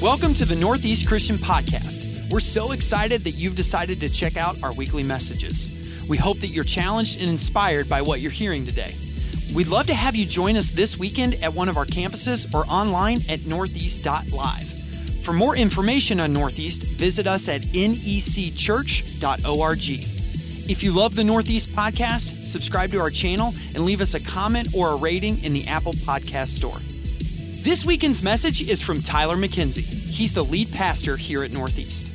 Welcome to the Northeast Christian Podcast. We're so excited that you've decided to check out our weekly messages. We hope that you're challenged and inspired by what you're hearing today. We'd love to have you join us this weekend at one of our campuses or online at northeast.live. For more information on Northeast, visit us at necchurch.org. If you love the Northeast Podcast, subscribe to our channel and leave us a comment or a rating in the Apple Podcast Store. This weekend's message is from Tyler McKenzie. He's the lead pastor here at Northeast.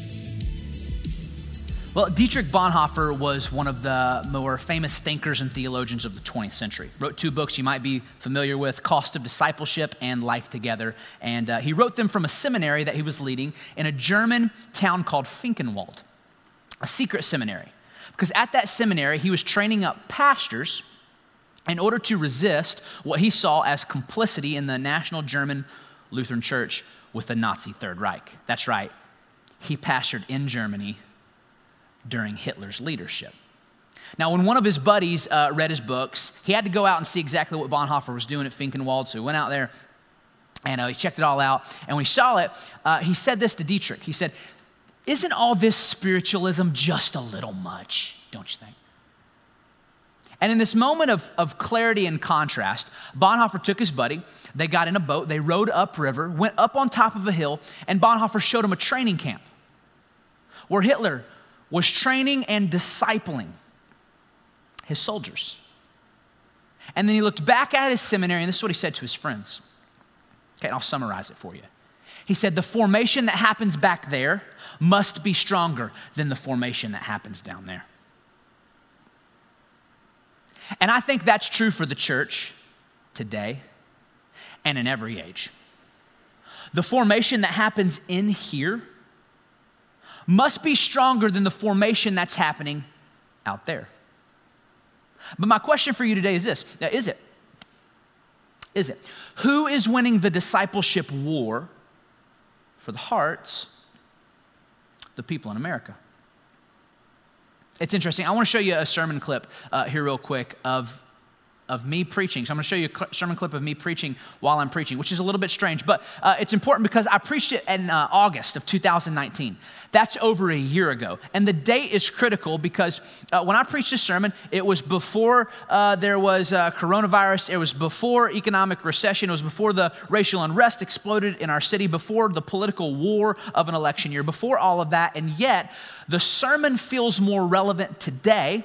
Well, Dietrich Bonhoeffer was one of the more famous thinkers and theologians of the 20th century. Wrote two books you might be familiar with, Cost of Discipleship and Life Together. And he wrote them from a seminary that he was leading in a German town called Finkenwald, a secret seminary. Because at that seminary, he was training up pastors in order to resist what he saw as complicity in the National German Lutheran Church with the Nazi Third Reich. That's right, he pastored in Germany during Hitler's leadership. Now, when one of his buddies read his books, he had to go out and see exactly what Bonhoeffer was doing at Finkenwald, so he went out there and he checked it all out. And when he saw it, he said this to Dietrich. He said, "Isn't all this spiritualism just a little much, don't you think?" And in this moment of clarity and contrast, Bonhoeffer took his buddy, they got in a boat, they rowed upriver, went up on top of a hill, and Bonhoeffer showed him a training camp where Hitler was training and discipling his soldiers. And then he looked back at his seminary, and this is what he said to his friends. Okay, and I'll summarize it for you. He said, the formation that happens back there must be stronger than the formation that happens down there. And I think that's true for the church today and in every age. The formation that happens in here must be stronger than the formation that's happening out there. But my question for you today is this. Now, is it? Who is winning the discipleship war for the hearts of the people in America? It's interesting. I want to show you a sermon clip here real quick of me preaching. So I'm going to show you a sermon clip of me preaching while I'm preaching, which is a little bit strange, but it's important because I preached it in August of 2019. That's over a year ago. And the date is critical because when I preached this sermon, it was before there was coronavirus. It was before economic recession. It was before the racial unrest exploded in our city, before the political war of an election year, before all of that. And yet, the sermon feels more relevant today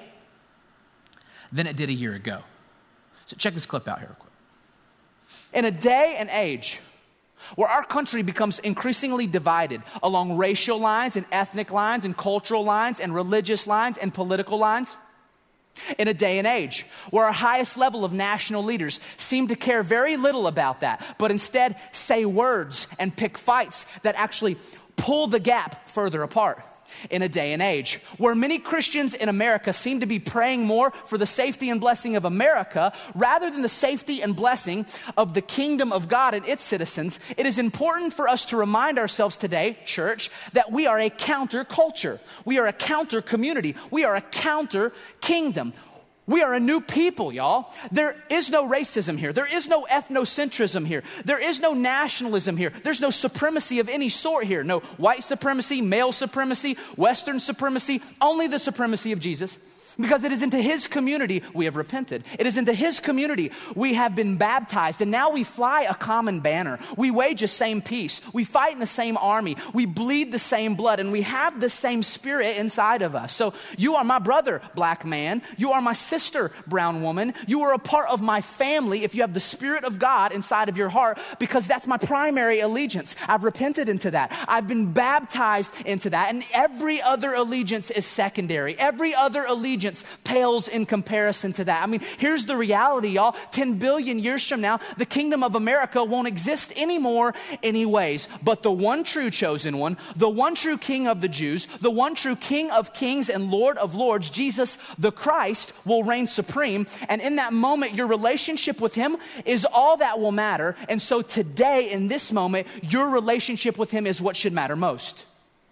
than it did a year ago. So check this clip out here real quick. In a day and age where our country becomes increasingly divided along racial lines and ethnic lines and cultural lines and religious lines and political lines, in a day and age where our highest level of national leaders seem to care very little about that, but instead say words and pick fights that actually pull the gap further apart. In a day and age where many Christians in America seem to be praying more for the safety and blessing of America rather than the safety and blessing of the kingdom of God and its citizens, it is important for us to remind ourselves today, church, that we are a counter culture. We are a counter community. We are a counter kingdom. We are a new people, y'all. There is no racism here. There is no ethnocentrism here. There is no nationalism here. There's no supremacy of any sort here. No white supremacy, male supremacy, Western supremacy, only the supremacy of Jesus. Because it is into his community we have repented. It is into his community we have been baptized. And now we fly a common banner. We wage a same peace. We fight in the same army. We bleed the same blood. And we have the same spirit inside of us. So you are my brother, black man. You are my sister, brown woman. You are a part of my family if you have the Spirit of God inside of your heart. Because that's my primary allegiance. I've repented into that. I've been baptized into that. And every other allegiance is secondary. Every other allegiance pales in comparison to that. I mean, here's the reality, y'all. 10 billion years from now, the kingdom of America won't exist anymore anyways. But the one true chosen one, the one true King of the Jews, the one true King of kings and Lord of lords, Jesus the Christ, will reign supreme. And in that moment, your relationship with him is all that will matter. And so today, in this moment, your relationship with him is what should matter most.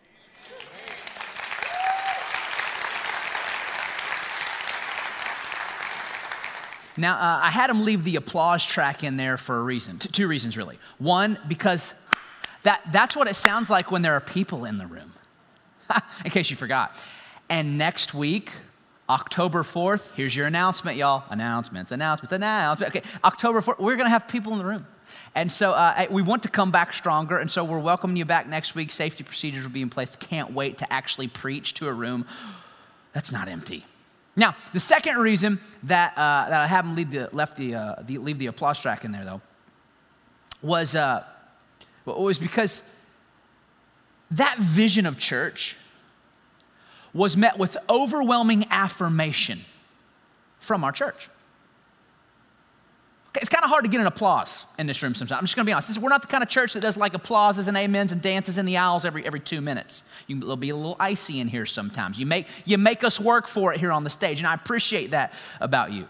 Now, I had him leave the applause track in there for a reason, two reasons really. One, because That's what it sounds like when there are people in the room, in case you forgot. And next week, October 4th, here's your announcement, y'all. Announcements. Okay, October 4th, we're going to have people in the room. And so we want to come back stronger, and so we're welcoming you back next week. Safety procedures will be in place. Can't wait to actually preach to a room that's not empty. Now, the second reason that I haven't leave the applause track in there, though, was because that vision of church was met with overwhelming affirmation from our church. Okay, it's kind of hard to get an applause in this room sometimes. I'm just going to be honest. We're not the kind of church that does like applauses and amens and dances in the aisles every 2 minutes. It'll be a little icy in here sometimes. You make us work for it here on the stage, and I appreciate that about you.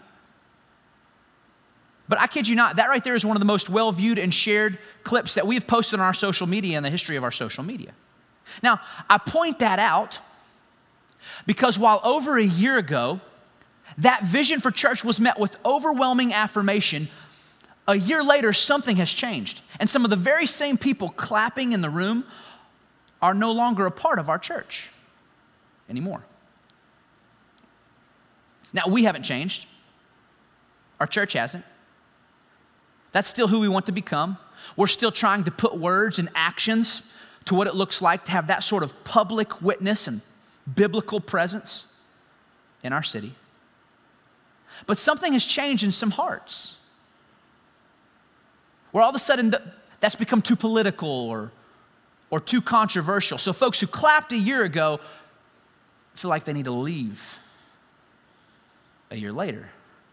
But I kid you not, that right there is one of the most well-viewed and shared clips that we've posted on our social media in the history of our social media. Now, I point that out because while over a year ago, that vision for church was met with overwhelming affirmation, a year later, something has changed. And some of the very same people clapping in the room are no longer a part of our church anymore. Now, we haven't changed. Our church hasn't. That's still who we want to become. We're still trying to put words and actions to what it looks like to have that sort of public witness and biblical presence in our city. But something has changed in some hearts, where all of a sudden that's become too political or too controversial. So folks who clapped a year ago feel like they need to leave a year later.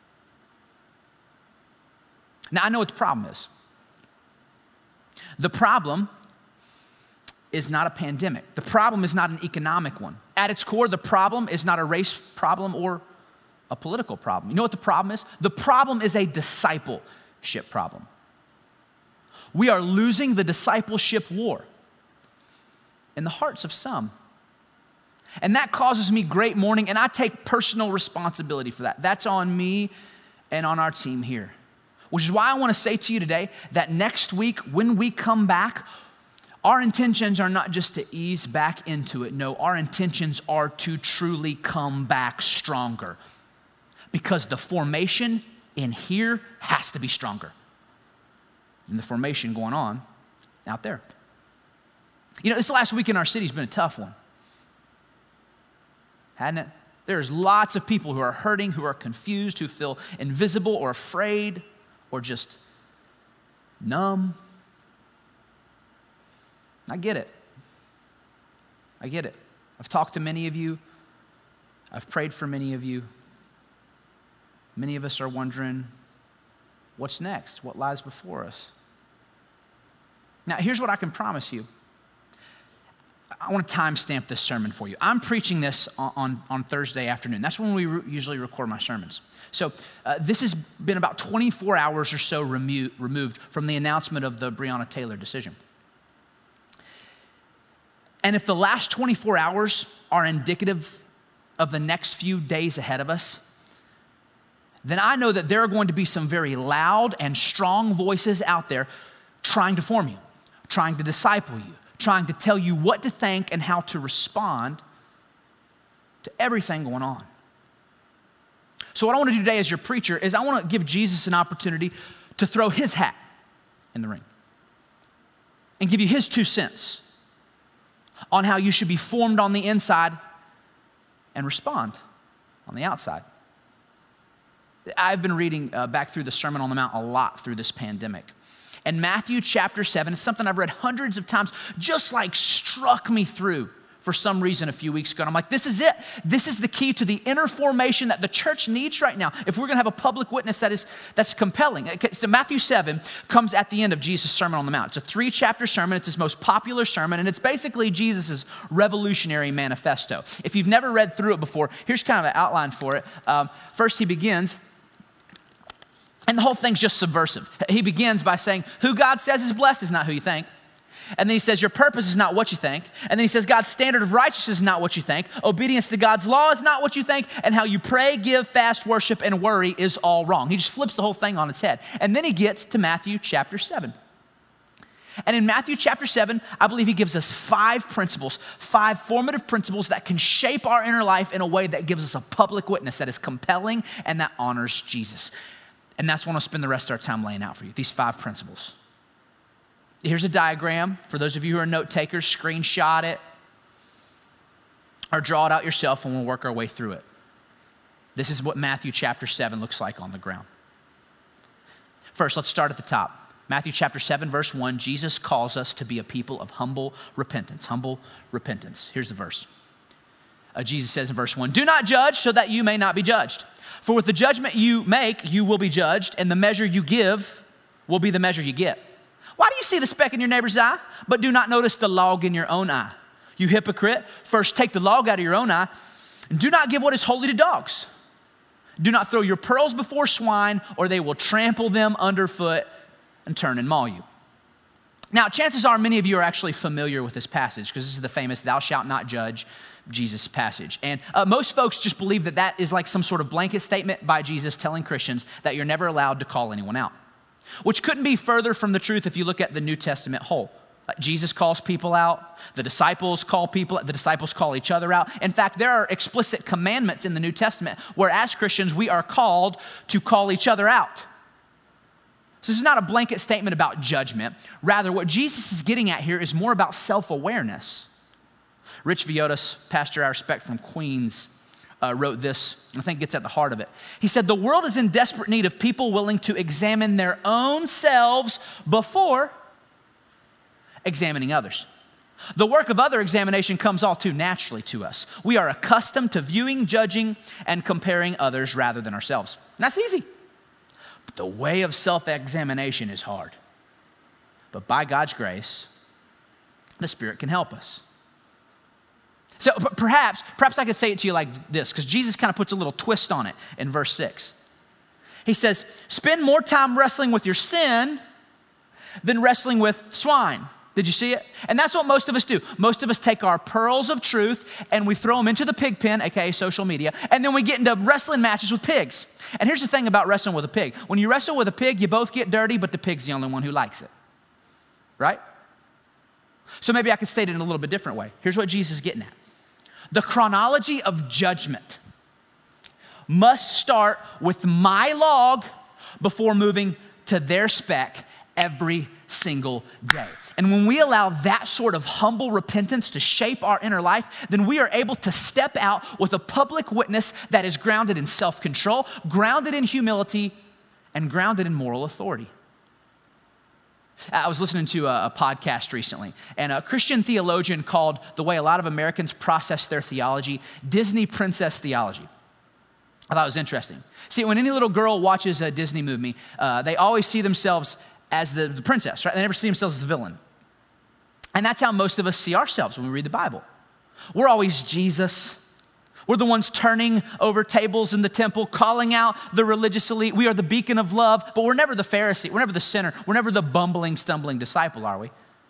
Now, I know what the problem is. The problem is not a pandemic. The problem is not an economic one. At its core, the problem is not a race problem or a political problem. You know what the problem is? The problem is a discipleship problem. We are losing the discipleship war in the hearts of some. And that causes me great mourning, and I take personal responsibility for that. That's on me and on our team here. Which is why I want to say to you today that next week, when we come back, our intentions are not just to ease back into it. No, our intentions are to truly come back stronger. Because the formation in here has to be stronger than the formation going on out there. You know, this last week in our city has been a tough one. Hadn't it? There's lots of people who are hurting, who are confused, who feel invisible or afraid or just numb. I get it. I've talked to many of you. I've prayed for many of you. Many of us are wondering, what's next? What lies before us? Now, here's what I can promise you. I want to timestamp this sermon for you. I'm preaching this on Thursday afternoon. That's when we usually record my sermons. So this has been about 24 hours or so removed from the announcement of the Breonna Taylor decision. And if the last 24 hours are indicative of the next few days ahead of us, then I know that there are going to be some very loud and strong voices out there trying to form you, trying to disciple you, trying to tell you what to think and how to respond to everything going on. So what I want to do today as your preacher is I want to give Jesus an opportunity to throw his hat in the ring and give you his 2 cents on how you should be formed on the inside and respond on the outside. I've been reading back through the Sermon on the Mount a lot through this pandemic. And Matthew chapter 7, it's something I've read hundreds of times, just like struck me through for some reason a few weeks ago. And I'm like, this is it. This is the key to the inner formation that the church needs right now if we're going to have a public witness that's compelling. So Matthew 7 comes at the end of Jesus' Sermon on the Mount. It's a 3-chapter sermon. It's his most popular sermon, and it's basically Jesus' revolutionary manifesto. If you've never read through it before, here's kind of an outline for it. First, he begins, and the whole thing's just subversive. He begins by saying, who God says is blessed is not who you think. And then he says, your purpose is not what you think. And then he says, God's standard of righteousness is not what you think. Obedience to God's law is not what you think. And how you pray, give, fast, worship, and worry is all wrong. He just flips the whole thing on its head. And then he gets to Matthew chapter 7. And in Matthew chapter 7, I believe he gives us 5 principles, 5 formative principles that can shape our inner life in a way that gives us a public witness that is compelling and that honors Jesus. And that's what I'll spend the rest of our time laying out for you, these 5 principles. Here's a diagram. For those of you who are note takers, screenshot it or draw it out yourself and we'll work our way through it. This is what Matthew chapter 7 looks like on the ground. First, let's start at the top. Matthew chapter 7, verse 1, Jesus calls us to be a people of humble repentance. Humble repentance. Here's the verse. Jesus says in verse 1, "Do not judge so that you may not be judged. For with the judgment you make, you will be judged, and the measure you give will be the measure you get. Why do you see the speck in your neighbor's eye, but do not notice the log in your own eye? You hypocrite, first take the log out of your own eye, and do not give what is holy to dogs. Do not throw your pearls before swine, or they will trample them underfoot and turn and maul you." Now, chances are many of you are actually familiar with this passage because this is the famous "thou shalt not judge" Jesus passage. And most folks just believe that that is like some sort of blanket statement by Jesus telling Christians that you're never allowed to call anyone out, which couldn't be further from the truth if you look at the New Testament whole. Jesus calls people out. The disciples call each other out. In fact, there are explicit commandments in the New Testament where as Christians, we are called to call each other out. So this is not a blanket statement about judgment. Rather, what Jesus is getting at here is more about self-awareness. Rich Viotis, pastor I respect from Queens, wrote this, I think gets at the heart of it. He said, "The world is in desperate need of people willing to examine their own selves before examining others. The work of other examination comes all too naturally to us. We are accustomed to viewing, judging, and comparing others rather than ourselves. And that's easy. But the way of self-examination is hard. But by God's grace, the Spirit can help us." So perhaps I could say it to you like this, because Jesus kind of puts a little twist on it in verse 6. He says, "Spend more time wrestling with your sin than wrestling with swine." Did you see it? And that's what most of us do. Most of us take our pearls of truth and we throw them into the pig pen, aka social media, and then we get into wrestling matches with pigs. And here's the thing about wrestling with a pig. When you wrestle with a pig, you both get dirty, but the pig's the only one who likes it. Right? So maybe I could state it in a little bit different way. Here's what Jesus is getting at. The chronology of judgment must start with my log before moving to their speck every single day. And when we allow that sort of humble repentance to shape our inner life, then we are able to step out with a public witness that is grounded in self-control, grounded in humility, and grounded in moral authority. I was listening to a podcast recently, and a Christian theologian called the way a lot of Americans process their theology Disney princess theology. I thought it was interesting. See, when any little girl watches a Disney movie, they always see themselves as the princess, right? They never see themselves as the villain. And that's how most of us see ourselves when we read the Bible. We're always Jesus. We're the ones turning over tables in the temple, calling out the religious elite. We are the beacon of love, but we're never the Pharisee. We're never the sinner. We're never the bumbling, stumbling disciple, are we?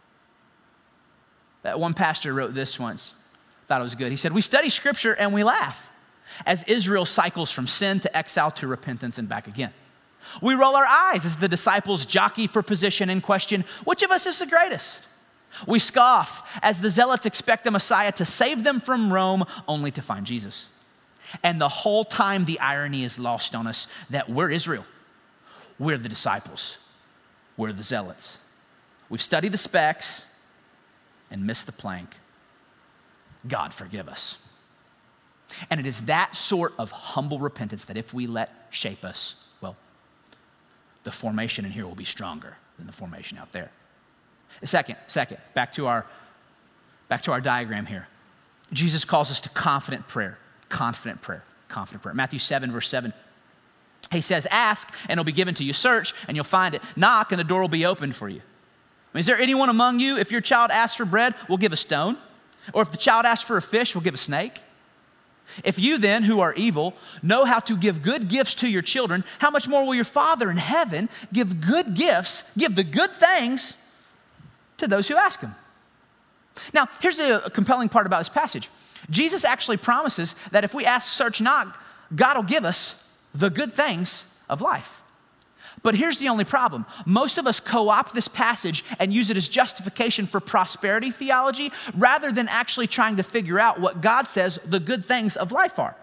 That one pastor wrote this once. Thought it was good. He said, "We study Scripture and we laugh as Israel cycles from sin to exile to repentance and back again. We roll our eyes as the disciples jockey for position and question, which of us is the greatest? We scoff as the zealots expect the Messiah to save them from Rome only to find Jesus. And the whole time the irony is lost on us that we're Israel. We're the disciples. We're the zealots. We've studied the specs and missed the plank. God forgive us." And it is that sort of humble repentance that if we let shape us, well, the formation in here will be stronger than the formation out there. Second, back to our diagram here. Jesus calls us to confident prayer. Matthew 7, verse 7. He says, "Ask, and it'll be given to you. Search, and you'll find it. Knock, and the door will be opened for you." Is there anyone among you, if your child asks for bread, we'll give a stone? Or if the child asks for a fish, we'll give a snake? If you then, who are evil, know how to give good gifts to your children, how much more will your Father in heaven give good gifts, give the good things to those who ask him? Now, here's a compelling part about this passage. Jesus actually promises that if we ask, search, knock, God will give us the good things of life. But here's the only problem. Most of us co-opt this passage and use it as justification for prosperity theology rather than actually trying to figure out what God says the good things of life are.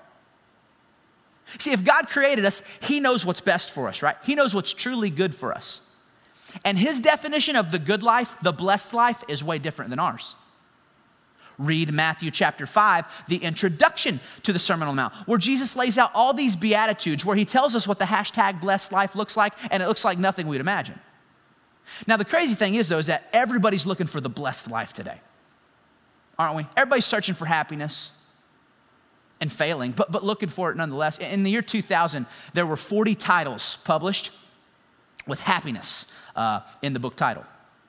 See, if God created us, he knows what's best for us, right? He knows what's truly good for us. And his definition of the good life, the blessed life, is way different than ours. Read Matthew chapter 5, the introduction to the Sermon on the Mount, where Jesus lays out all these beatitudes, where he tells us what the hashtag blessed life looks like, and it looks like nothing we'd imagine. Now, the crazy thing is, though, is that everybody's looking for the blessed life today, aren't we? Everybody's searching for happiness and failing, but looking for it nonetheless. In the year 2000, there were 40 titles published with happiness in the book title.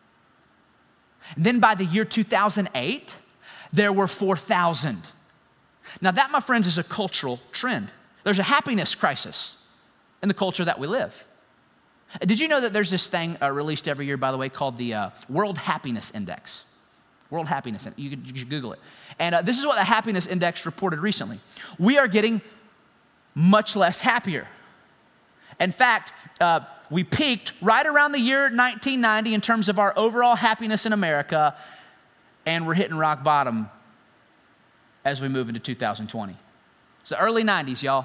And then by the year 2008, there were 4,000. Now that, my friends, is a cultural trend. There's a happiness crisis in the culture that we live. Did you know that there's this thing released every year, by the way, called the World Happiness Index? World Happiness Index. You should Google it. And this is what the Happiness Index reported recently. We are getting much less happier. In fact, we peaked right around the year 1990 in terms of our overall happiness in America, and we're hitting rock bottom as we move into 2020. It's the early 90s, y'all.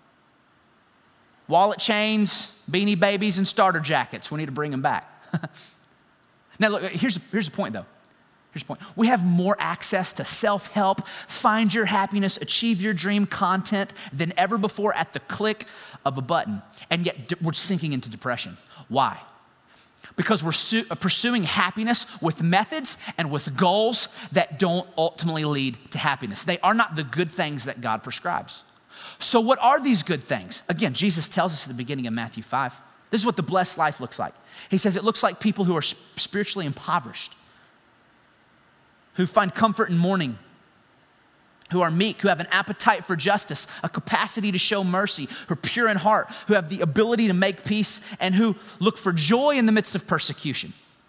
Wallet chains, beanie babies, and starter jackets. We need to bring them back. Now, look, here's the point, though. Here's the point. We have more access to self-help, find your happiness, achieve your dream content than ever before at the click of a button. And yet we're sinking into depression. Why? Because we're pursuing happiness with methods and with goals that don't ultimately lead to happiness. They are not the good things that God prescribes. So what are these good things? Again, Jesus tells us at the beginning of Matthew 5. This is what the blessed life looks like. He says it looks like people who are spiritually impoverished, who find comfort in mourning, who are meek, who have an appetite for justice, a capacity to show mercy, who are pure in heart, who have the ability to make peace, and who look for joy in the midst of persecution.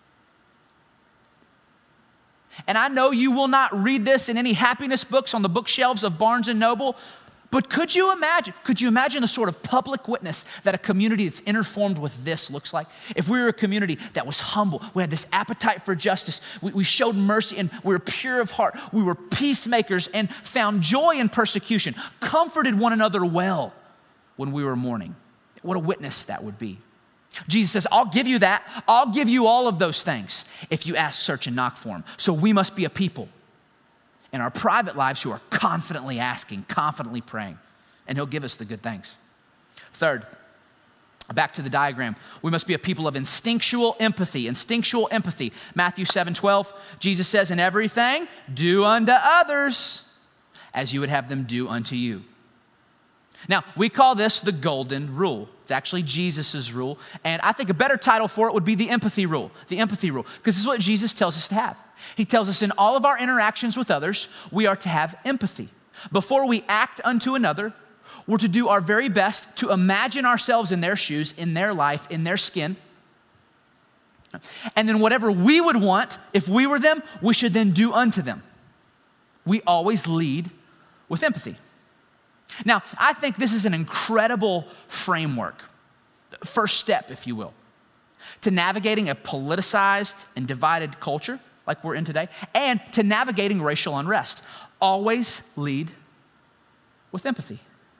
And I know you will not read this in any happiness books on the bookshelves of Barnes & Noble, but could you imagine the sort of public witness that a community that's interformed with this looks like? If we were a community that was humble, we had this appetite for justice, we showed mercy, and we were pure of heart, we were peacemakers and found joy in persecution, comforted one another well when we were mourning. What a witness that would be. Jesus says, I'll give you that. I'll give you all of those things if you ask, search, and knock for them. So we must be a people in our private lives who are confidently asking, confidently praying, and he'll give us the good things. Third, back to the diagram, we must be a people of instinctual empathy. Instinctual empathy. Matthew 7:12, Jesus says, in everything, do unto others as you would have them do unto you. Now, we call this the golden rule. It's actually Jesus's rule, and I think a better title for it would be the empathy rule. The empathy rule, because this is what Jesus tells us to have. He tells us in all of our interactions with others, we are to have empathy. Before we act unto another, we're to do our very best to imagine ourselves in their shoes, in their life, in their skin. And then whatever we would want, if we were them, we should then do unto them. We always lead with empathy. Now, I think this is an incredible framework, first step, if you will, to navigating a politicized and divided culture like we're in today, and to navigating racial unrest. Always lead with empathy.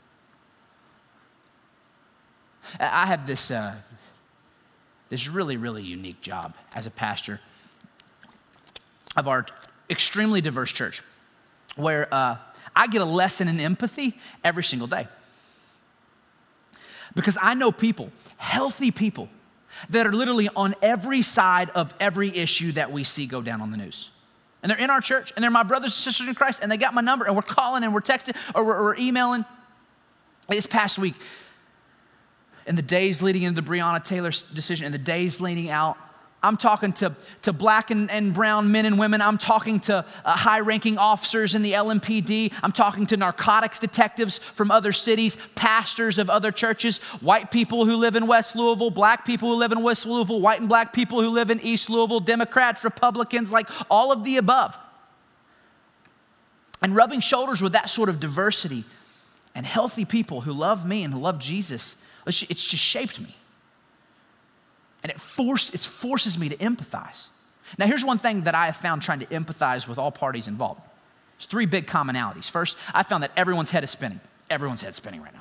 I have this really, really unique job as a pastor of our extremely diverse church, where I get a lesson in empathy every single day. Because I know people, healthy people, that are literally on every side of every issue that we see go down on the news. And they're in our church, and they're my brothers and sisters in Christ, and they got my number, and we're calling, and we're texting, or we're emailing. This past week, in the days leading into the Breonna Taylor decision, and the days leading out, I'm talking to black and brown men and women. I'm talking to high-ranking officers in the LMPD. I'm talking to narcotics detectives from other cities, pastors of other churches, white people who live in West Louisville, black people who live in West Louisville, white and black people who live in East Louisville, Democrats, Republicans, like all of the above. And rubbing shoulders with that sort of diversity and healthy people who love me and who love Jesus, it's just shaped me. And it forces me to empathize. Now, here's one thing that I have found trying to empathize with all parties involved. There's 3 big commonalities. First, I found that everyone's head is spinning. Everyone's head is spinning right now.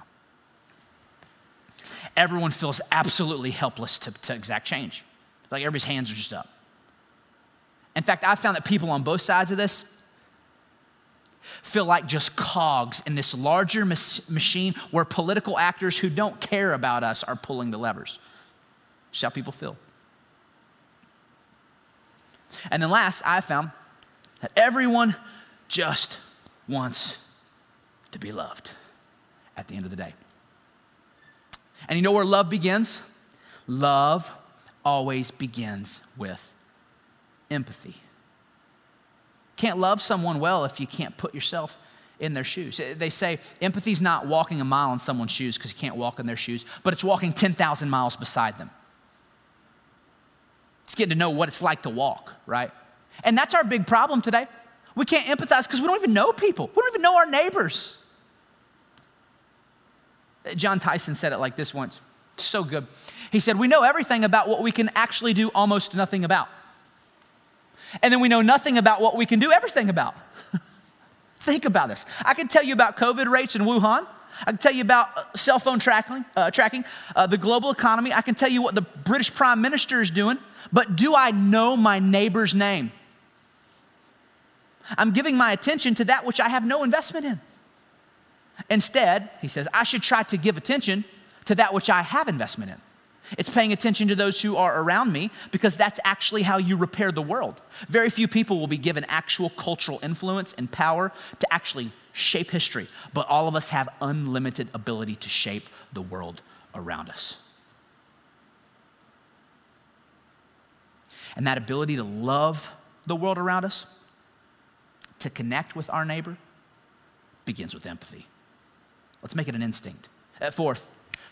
Everyone feels absolutely helpless to exact change. Like everybody's hands are just up. In fact, I found that people on both sides of this feel like just cogs in this larger machine where political actors who don't care about us are pulling the levers. That's how people feel. And then last, I found that everyone just wants to be loved at the end of the day. And you know where love begins? Love always begins with empathy. Can't love someone well if you can't put yourself in their shoes. They say empathy's not walking a mile in someone's shoes because you can't walk in their shoes, but it's walking 10,000 miles beside them. It's getting to know what it's like to walk, right? And that's our big problem today. We can't empathize because we don't even know people. We don't even know our neighbors. John Tyson said it like this once. So good. He said, we know everything about what we can actually do almost nothing about. And then we know nothing about what we can do everything about. Think about this. I can tell you about COVID rates in Wuhan. I can tell you about cell phone tracking, the global economy. I can tell you what the British Prime Minister is doing. But do I know my neighbor's name? I'm giving my attention to that which I have no investment in. Instead, he says, I should try to give attention to that which I have investment in. It's paying attention to those who are around me because that's actually how you repair the world. Very few people will be given actual cultural influence and power to actually shape history, but all of us have unlimited ability to shape the world around us. And that ability to love the world around us, to connect with our neighbor, begins with empathy. Let's make it an instinct. Fourth,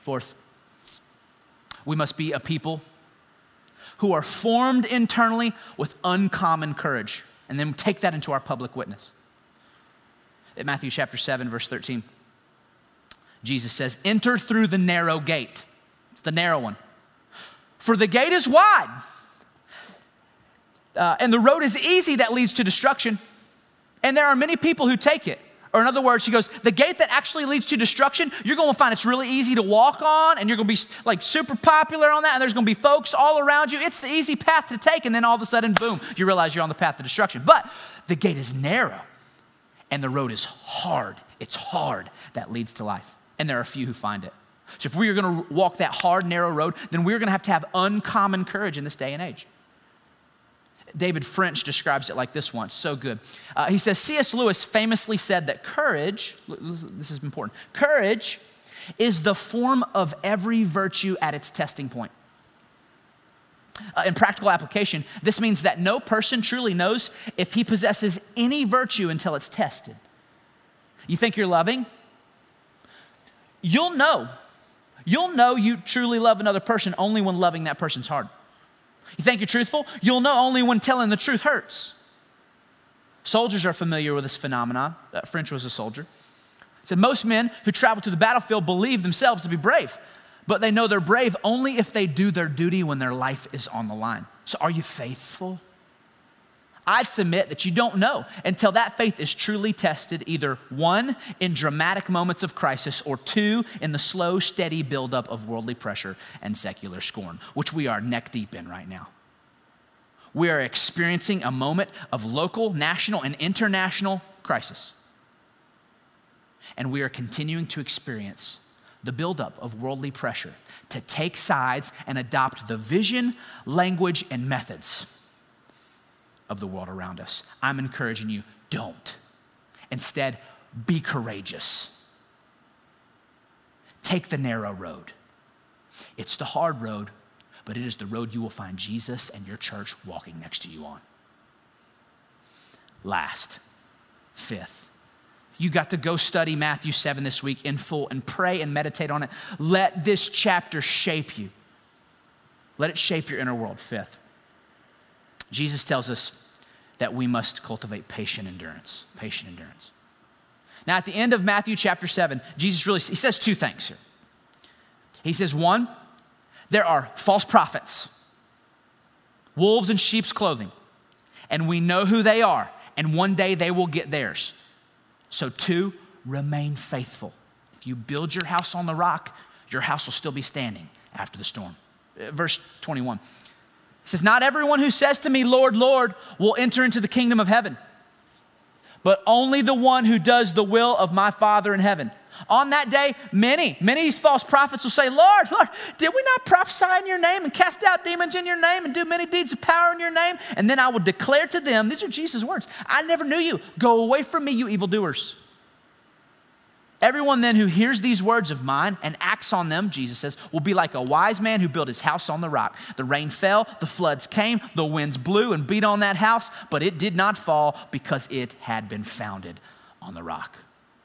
we must be a people who are formed internally with uncommon courage, and then take that into our public witness. In Matthew chapter 7, verse 13, Jesus says, enter through the narrow gate. It's the narrow one. For the gate is wide, and the road is easy that leads to destruction, and there are many people who take it. Or in other words, he goes, the gate that actually leads to destruction, you're going to find it's really easy to walk on, and you're going to be like super popular on that, and there's going to be folks all around you. It's the easy path to take, and then all of a sudden, boom, you realize you're on the path to destruction. But the gate is narrow, and the road is hard. It's hard that leads to life, and there are a few who find it. So if we are going to walk that hard, narrow road, then we're going to have uncommon courage in this day and age. David French describes it like this once, so good. He says, C.S. Lewis famously said that courage, this is important, courage is the form of every virtue at its testing point. In practical application, this means that no person truly knows if he possesses any virtue until it's tested. You think you're loving? You'll know you truly love another person only when loving that person's hard. You think you're truthful? You'll know only when telling the truth hurts. Soldiers are familiar with this phenomenon. French was a soldier. He said, most men who travel to the battlefield believe themselves to be brave, but they know they're brave only if they do their duty when their life is on the line. So are you faithful? I'd submit that you don't know until that faith is truly tested, either 1, in dramatic moments of crisis, or 2, in the slow, steady buildup of worldly pressure and secular scorn, which we are neck deep in right now. We are experiencing a moment of local, national, and international crisis. And we are continuing to experience the buildup of worldly pressure to take sides and adopt the vision, language, and methods of the world around us. I'm encouraging you, don't. Instead, be courageous. Take the narrow road. It's the hard road, but it is the road you will find Jesus and your church walking next to you on. Last, 5th, you got to go study Matthew 7 this week in full and pray and meditate on it. Let this chapter shape you. Let it shape your inner world. 5th, Jesus tells us that we must cultivate patient endurance. Patient endurance. Now, at the end of Matthew chapter 7, Jesus he says 2 things here. He says, 1, there are false prophets wolves in sheep's clothing, and we know who they are, and one day they will get theirs. So 2, remain faithful. If you build your house on the rock, your house will still be standing after the storm. Verse 21. It says, not everyone who says to me, Lord, Lord, will enter into the kingdom of heaven, but only the one who does the will of my Father in heaven. On that day, many of these false prophets will say, Lord, Lord, did we not prophesy in your name and cast out demons in your name and do many deeds of power in your name? And then I will declare to them, these are Jesus' words, I never knew you. Go away from me, you evildoers. Everyone then who hears these words of mine and acts on them, Jesus says, will be like a wise man who built his house on the rock. The rain fell, the floods came, the winds blew and beat on that house, but it did not fall because it had been founded on the rock.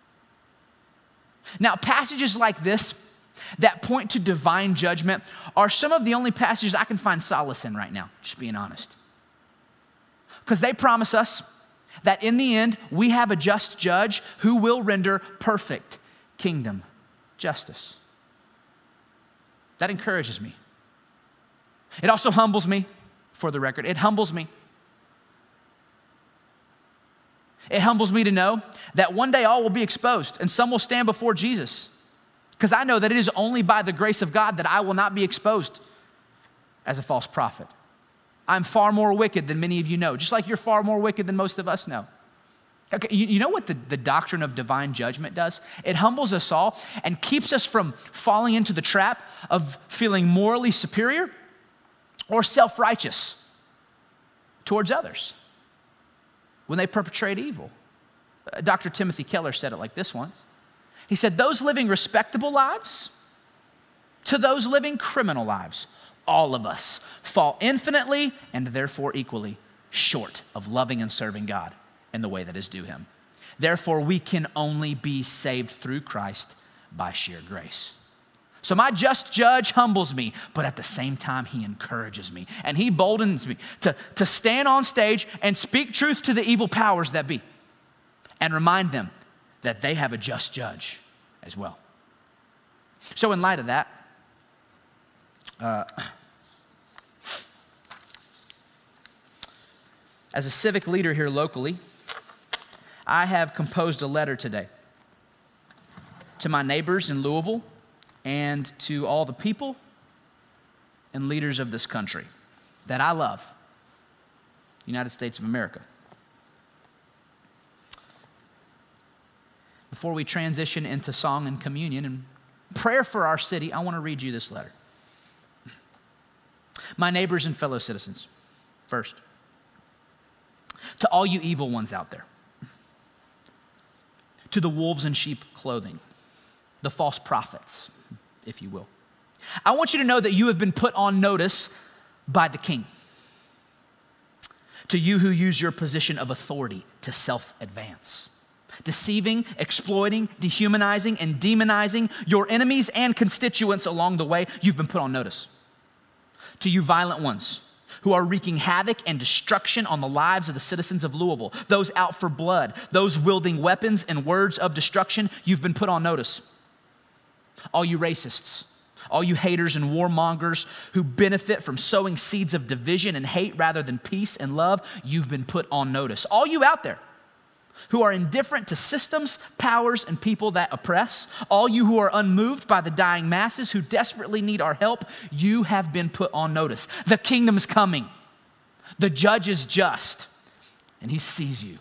Now, passages like this that point to divine judgment are some of the only passages I can find solace in right now, just being honest. Because they promise us that in the end, we have a just judge who will render perfect kingdom justice. That encourages me. It also humbles me, for the record. It humbles me. It humbles me to know that one day all will be exposed and some will stand before Jesus. Because I know that it is only by the grace of God that I will not be exposed as a false prophet. I'm far more wicked than many of you know, just like you're far more wicked than most of us know. Okay, you know what the doctrine of divine judgment does? It humbles us all and keeps us from falling into the trap of feeling morally superior or self-righteous towards others when they perpetrate evil. Dr. Timothy Keller said it like this once. He said, those living respectable lives to those living criminal lives, all of us fall infinitely and therefore equally short of loving and serving God in the way that is due him. Therefore, we can only be saved through Christ by sheer grace. So my just judge humbles me, but at the same time, he encourages me and he boldens me to stand on stage and speak truth to the evil powers that be and remind them that they have a just judge as well. So in light of that, as a civic leader here locally, I have composed a letter today to my neighbors in Louisville and to all the people and leaders of this country that I love, United States of America. Before we transition into song and communion and prayer for our city, I want to read you this letter. My neighbors and fellow citizens, first, to all you evil ones out there, to the wolves in sheep clothing, the false prophets, if you will. I want you to know that you have been put on notice by the King. To you who use your position of authority to self-advance, deceiving, exploiting, dehumanizing, and demonizing your enemies and constituents along the way, you've been put on notice. To you violent ones who are wreaking havoc and destruction on the lives of the citizens of Louisville, those out for blood, those wielding weapons and words of destruction, you've been put on notice. All you racists, all you haters and warmongers who benefit from sowing seeds of division and hate rather than peace and love, you've been put on notice. All you out there who are indifferent to systems, powers, and people that oppress, all you who are unmoved by the dying masses who desperately need our help, you have been put on notice. The kingdom's coming. The judge is just, and he sees you.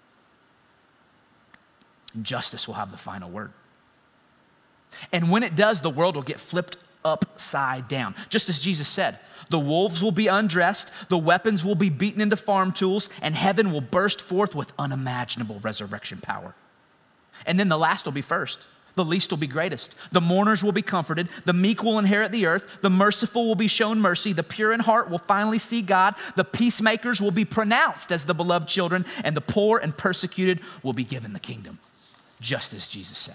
And justice will have the final word. And when it does, the world will get flipped upside down. Just as Jesus said, the wolves will be undressed, the weapons will be beaten into farm tools, and heaven will burst forth with unimaginable resurrection power. And then the last will be first, the least will be greatest. The mourners will be comforted, the meek will inherit the earth, the merciful will be shown mercy, the pure in heart will finally see God, the peacemakers will be pronounced as the beloved children, and the poor and persecuted will be given the kingdom, just as Jesus said.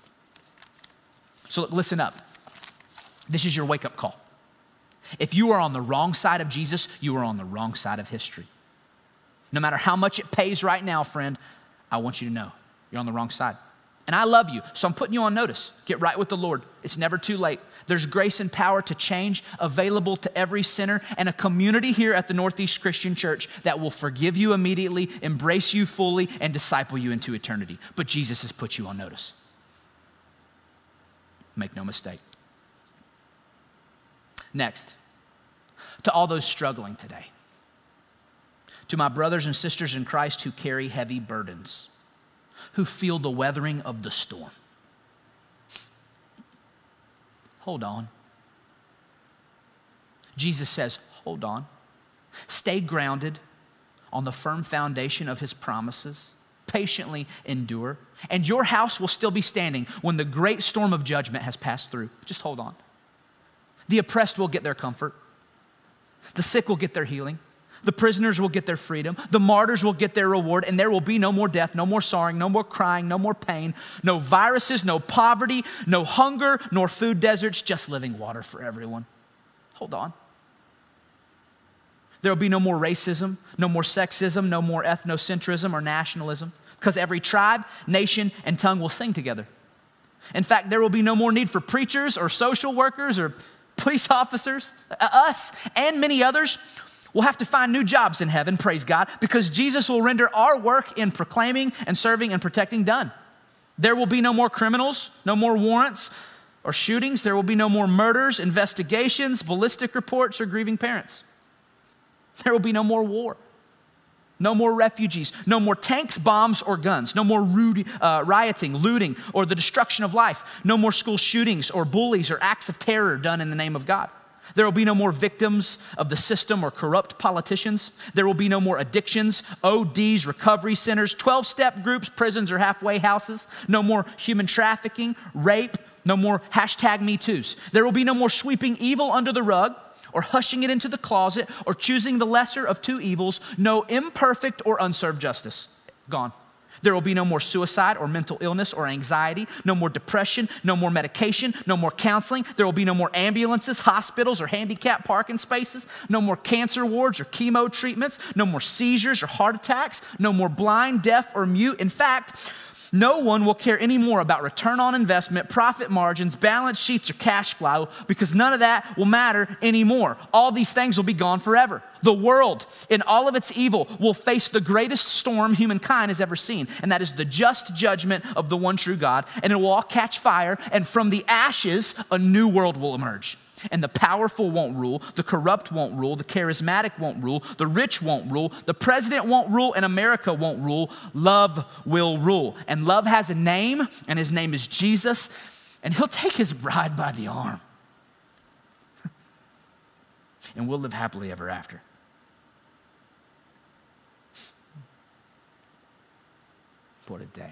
So listen up. This is your wake-up call. If you are on the wrong side of Jesus, you are on the wrong side of history. No matter how much it pays right now, friend, I want you to know you're on the wrong side. And I love you, so I'm putting you on notice. Get right with the Lord. It's never too late. There's grace and power to change available to every sinner, and a community here at the Northeast Christian Church that will forgive you immediately, embrace you fully, and disciple you into eternity. But Jesus has put you on notice. Make no mistake. Next, to all those struggling today, to my brothers and sisters in Christ who carry heavy burdens, who feel the weathering of the storm. Hold on. Jesus says, hold on. Stay grounded on the firm foundation of his promises. Patiently endure. And your house will still be standing when the great storm of judgment has passed through. Just hold on. The oppressed will get their comfort. The sick will get their healing. The prisoners will get their freedom. The martyrs will get their reward, and there will be no more death, no more sorrowing, no more crying, no more pain, no viruses, no poverty, no hunger, nor food deserts, just living water for everyone. Hold on. There will be no more racism, no more sexism, no more ethnocentrism or nationalism, because every tribe, nation, and tongue will sing together. In fact, there will be no more need for preachers or social workers or police officers. Us and many others will have to find new jobs in heaven, praise God, because Jesus will render our work in proclaiming and serving and protecting done. There will be no more criminals, no more warrants or shootings. There will be no more murders, investigations, ballistic reports, or grieving parents. There will be no more war, no more refugees, no more tanks, bombs, or guns, no more rioting, looting, or the destruction of life, no more school shootings or bullies or acts of terror done in the name of God. There will be no more victims of the system or corrupt politicians. There will be no more addictions, ODs, recovery centers, 12-step groups, prisons, or halfway houses. No more human trafficking, rape, no more #MeToos. There will be no more sweeping evil under the rug or hushing it into the closet or choosing the lesser of two evils. No imperfect or unserved justice. Gone. There will be no more suicide or mental illness or anxiety, no more depression, no more medication, no more counseling. There will be no more ambulances, hospitals, or handicapped parking spaces, no more cancer wards or chemo treatments, no more seizures or heart attacks, no more blind, deaf, or mute. In fact, no one will care anymore about return on investment, profit margins, balance sheets, or cash flow, because none of that will matter anymore. All these things will be gone forever. The world, in all of its evil, will face the greatest storm humankind has ever seen, and that is the just judgment of the one true God, and it will all catch fire, and from the ashes, a new world will emerge. And the powerful won't rule, the corrupt won't rule, the charismatic won't rule, the rich won't rule, the president won't rule, and America won't rule. Love will rule. And love has a name, and his name is Jesus, and he'll take his bride by the arm. And we'll live happily ever after. What a day.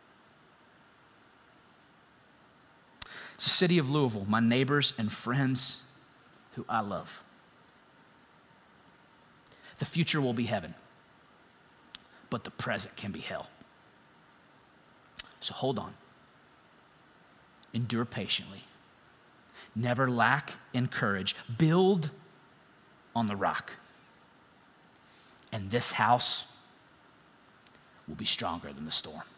It's the city of Louisville, my neighbors and friends who I love. The future will be heaven, but the present can be hell. So hold on. Endure patiently. Never lack in courage. Build on the rock. And this house will be stronger than the storm.